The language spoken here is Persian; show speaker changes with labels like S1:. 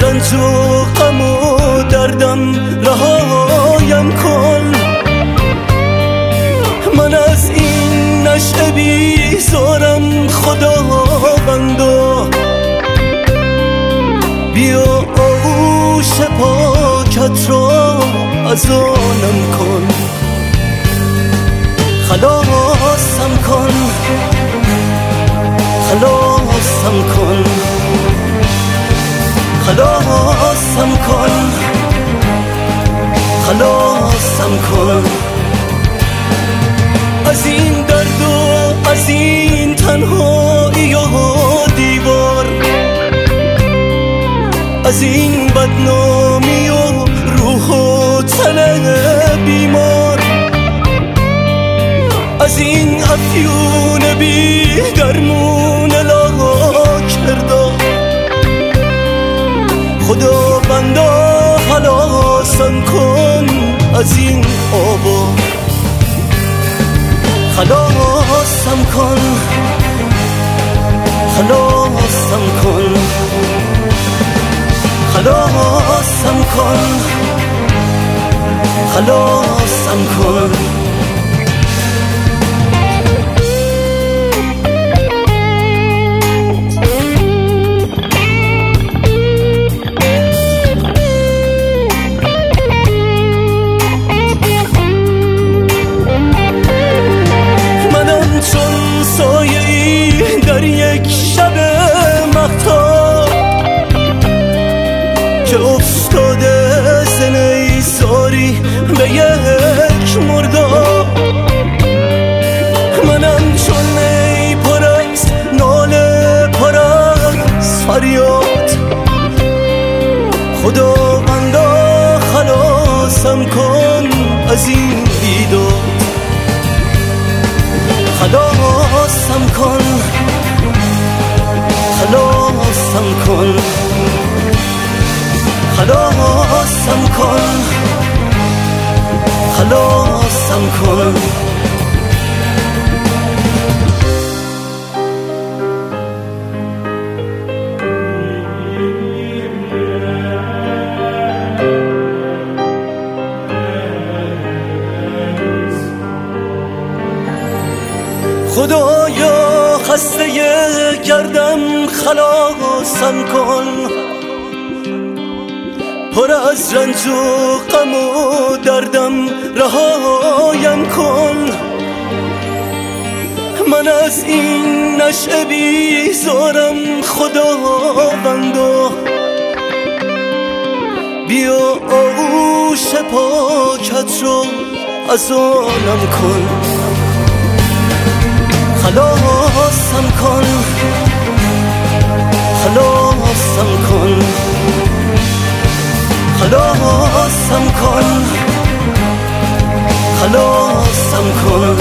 S1: رنج و غم و دردم رهایم کن. من از این نشأه بیزارم خداوندا، بیا آغوش پاکت را از آنم کن. خلاصم کن، خلاصم کن، خلاصم کن، خلاصم کن از این درد و از این تنهایی و دیوار، از این بدنامی و روح و تن بیمار، از این افیون بی درمون لا کرده. خدا بندا خلاصم کن از این آبا، خلاصم کن، خلاصم کن، خلاصم کن، خلاصم کن. در یک شب مهتاب که افتاده ز نیزاری به یک مرداب، منم چون نی پر از ناله پر از فریاد. خداوندا خلاصم کن از این بیداد، خلاصم کن، خلاصم کن، خلاصم کن، خلاصم کن. خدایا خسته گردم خلاصم کن، پر از رنج و غم و دردم رهایم کن. من از این نشأه بیزارم خداوندا، بیا آغوش پاکت رو از آنم کن. خلاصم کن، خلاصم کن، خلاصم کن، خلاصم کن.